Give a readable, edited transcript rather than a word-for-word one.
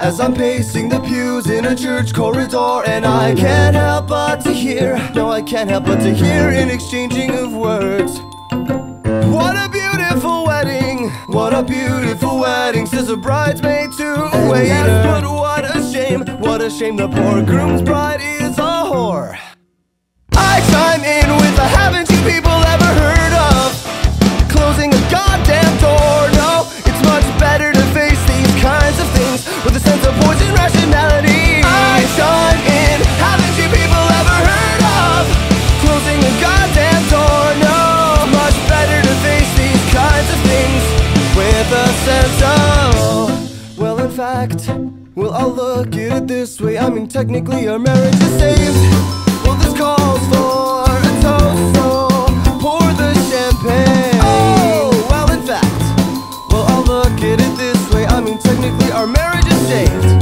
as I'm pacing the pews in a church corridor, and I can't help but to hear, no, I can't help but to hear an exchanging of words. What a beautiful wedding, what a beautiful wedding, says a bridesmaid to a waiter. Yes, but what a shame the poor groom's bride is a whore. I chime in with a haven't you people ever heard of closing a goddamn door? No, it's much better to face these kinds of things with a sense of poison rationality. I chime in, haven't you people ever heard of closing a goddamn door? No, it's much better to face these kinds of things with a sense of, well, in fact, well, I'll look at it this way. I mean, technically our marriage is saved. Well, this calls for a toast, so pour the champagne. Oh, well, in fact, well, I'll look at it this way. I mean, technically our marriage is saved.